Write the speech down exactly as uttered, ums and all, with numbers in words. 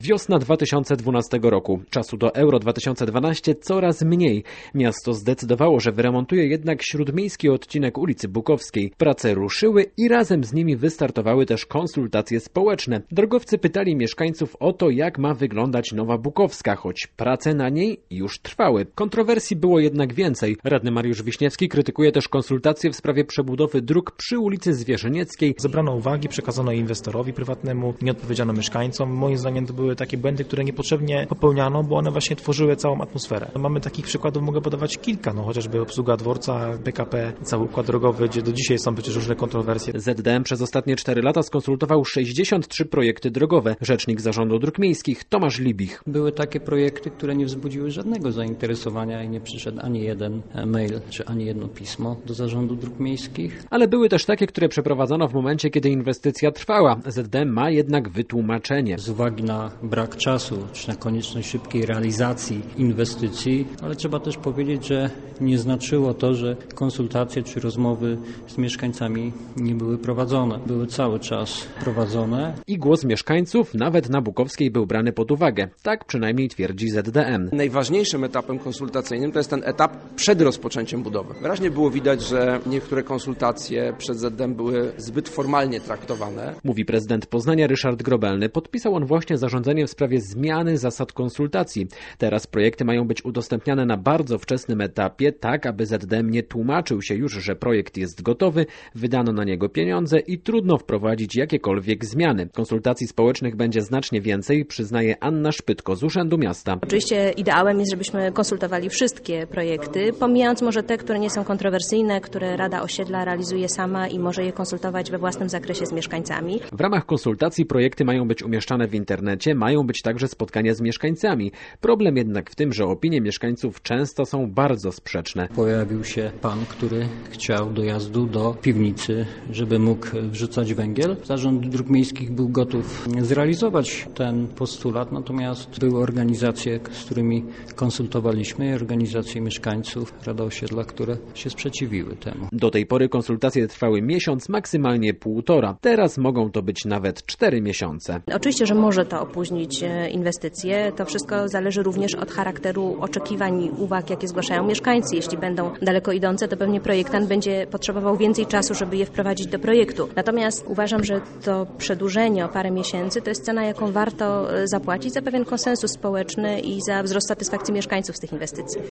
Wiosna dwa tysiące dwunastego roku. Czasu do Euro dwa tysiące dwanaście coraz mniej. Miasto zdecydowało, że wyremontuje jednak śródmiejski odcinek ulicy Bukowskiej. Prace ruszyły i razem z nimi wystartowały też konsultacje społeczne. Drogowcy pytali mieszkańców o to, jak ma wyglądać nowa Bukowska, choć prace na niej już trwały. Kontrowersji było jednak więcej. Radny Mariusz Wiśniewski krytykuje też konsultacje w sprawie przebudowy dróg przy ulicy Zwierzenieckiej. Zebrano uwagi, przekazano inwestorowi prywatnemu, nie odpowiedziano mieszkańcom. Moim zdaniem to były takie błędy, które niepotrzebnie popełniano, bo one właśnie tworzyły całą atmosferę. Mamy takich przykładów, mogę podawać kilka, no chociażby obsługa dworca, P K P, cały układ drogowy, gdzie do dzisiaj są przecież różne kontrowersje. Z D M przez ostatnie cztery lata skonsultował sześćdziesiąt trzy projekty drogowe. Rzecznik Zarządu Dróg Miejskich Tomasz Libich. Były takie projekty, które nie wzbudziły żadnego zainteresowania i nie przyszedł ani jeden mail, czy ani jedno pismo do Zarządu Dróg Miejskich. Ale były też takie, które przeprowadzono w momencie, kiedy inwestycja trwała. Z D M ma jednak wytłumaczenie. Z uwagi na brak czasu, czy na konieczność szybkiej realizacji inwestycji, ale trzeba też powiedzieć, że nie znaczyło to, że konsultacje czy rozmowy z mieszkańcami nie były prowadzone. Były cały czas prowadzone. I głos mieszkańców nawet na Bukowskiej był brany pod uwagę. Tak przynajmniej twierdzi Z D M. Najważniejszym etapem konsultacyjnym to jest ten etap przed rozpoczęciem budowy. Wyraźnie było widać, że niektóre konsultacje przed Z D M były zbyt formalnie traktowane. Mówi prezydent Poznania Ryszard Grobelny. Podpisał on właśnie zarządzenie w sprawie zmiany zasad konsultacji. Teraz projekty mają być udostępniane na bardzo wczesnym etapie, tak aby Z D M nie tłumaczył się już, że projekt jest gotowy, wydano na niego pieniądze i trudno wprowadzić jakiekolwiek zmiany. Konsultacji społecznych będzie znacznie więcej, przyznaje Anna Szpytko z Urzędu Miasta. Oczywiście ideałem jest, żebyśmy konsultowali wszystkie projekty, pomijając może te, które nie są kontrowersyjne, które Rada Osiedla realizuje sama i może je konsultować we własnym zakresie z mieszkańcami. W ramach konsultacji projekty mają być umieszczane w internecie, mają być także spotkania z mieszkańcami. Problem jednak w tym, że opinie mieszkańców często są bardzo sprzeczne. Pojawił się pan, który chciał dojazdu do piwnicy, żeby mógł wrzucać węgiel. Zarząd Dróg Miejskich był gotów zrealizować ten postulat, natomiast były organizacje, z którymi konsultowaliśmy, i organizacje mieszkańców Rada Osiedla, które się sprzeciwiły temu. Do tej pory konsultacje trwały miesiąc, maksymalnie półtora. Teraz mogą to być nawet cztery miesiące. Oczywiście, że może to opóźnić inwestycje. To wszystko zależy również od charakteru oczekiwań i uwag, jakie zgłaszają mieszkańcy. Jeśli będą daleko idące, to pewnie projektant będzie potrzebował więcej czasu, żeby je wprowadzić do projektu. Natomiast uważam, że to przedłużenie o parę miesięcy to jest cena, jaką warto zapłacić za pewien konsensus społeczny i za wzrost satysfakcji mieszkańców z tych inwestycji.